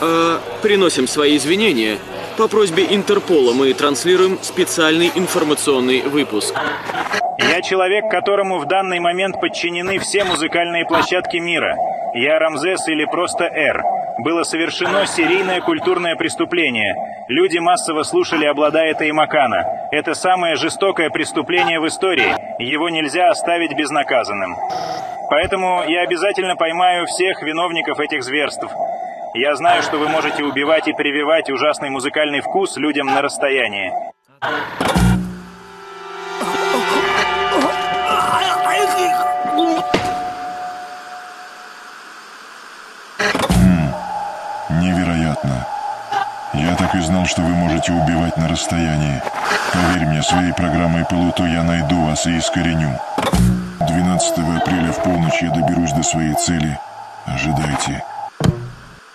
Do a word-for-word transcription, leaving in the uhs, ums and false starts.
Э, приносим свои извинения. По просьбе Интерпола мы транслируем специальный информационный выпуск. Я человек, которому в данный момент подчинены все музыкальные площадки мира. Я Рамзес или просто Р. Было совершено серийное культурное преступление. Люди массово слушали «Обладая Таймакана». Это самое жестокое преступление в истории. Его нельзя оставить безнаказанным. Поэтому я обязательно поймаю всех виновников этих зверств. Я знаю, что вы можете убивать и прививать ужасный музыкальный вкус людям на расстоянии. Невероятно. Я так и знал, что вы можете убивать на расстоянии. Поверь мне, своей программой Плуту я найду вас и искореню. двенадцатого апреля в полночь я доберусь до своей цели. Ожидайте.